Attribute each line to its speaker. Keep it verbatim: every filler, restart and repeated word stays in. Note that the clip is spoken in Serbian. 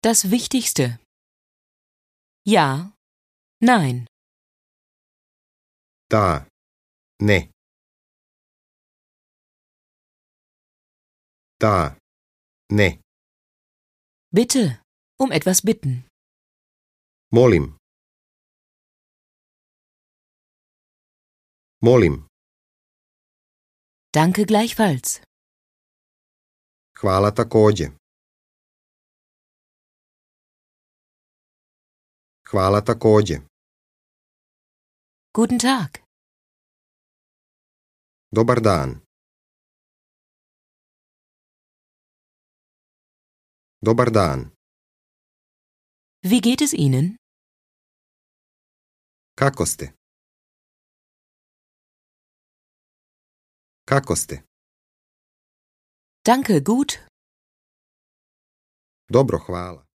Speaker 1: Das Wichtigste. Ja, nein.
Speaker 2: Da, ne. Da, ne.
Speaker 1: Bitte, um etwas bitten.
Speaker 2: Molim. Molim.
Speaker 1: Danke gleichfalls.
Speaker 2: Hvala takođe. Hvala takođe.
Speaker 1: Guten Tag.
Speaker 2: Dobar dan. Dobar dan.
Speaker 1: Wie geht es Ihnen?
Speaker 2: Kako ste? Kako ste?
Speaker 1: Danke, gut.
Speaker 2: Dobro, hvala.